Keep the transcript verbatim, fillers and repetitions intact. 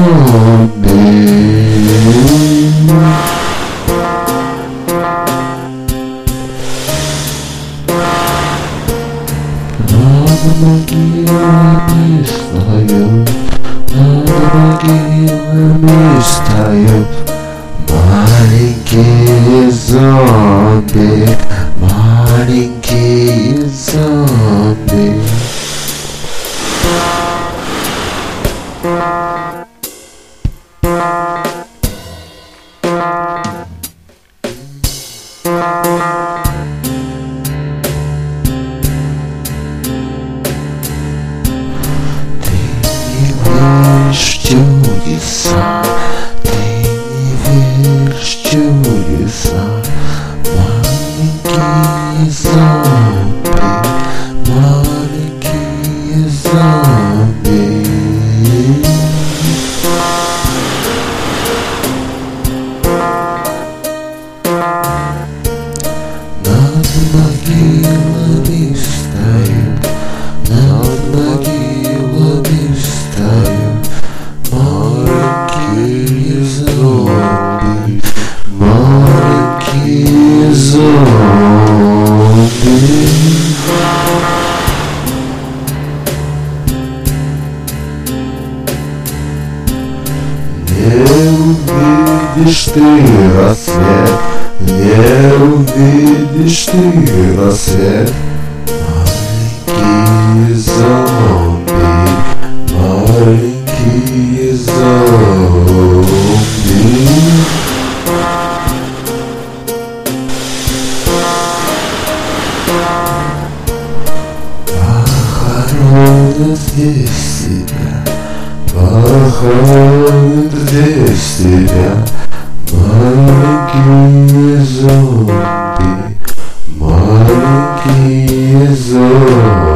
зомби. Над могилами встают, над могилами встают маленькие зомби, маленькие зомби. Чудеса, ты не веришь в чудеса, маленькие зомби, маленькие зомби. Над могилами встают, над могилами встают маленькие зомби, маленькие зомби. Не увидишь ты рассвет, не увидишь ты рассвет, маленькие зомби, маленькие зомби. Похоронят здесь тебя, похоронят здесь тебя, маленькие зомби, маленькие зомби.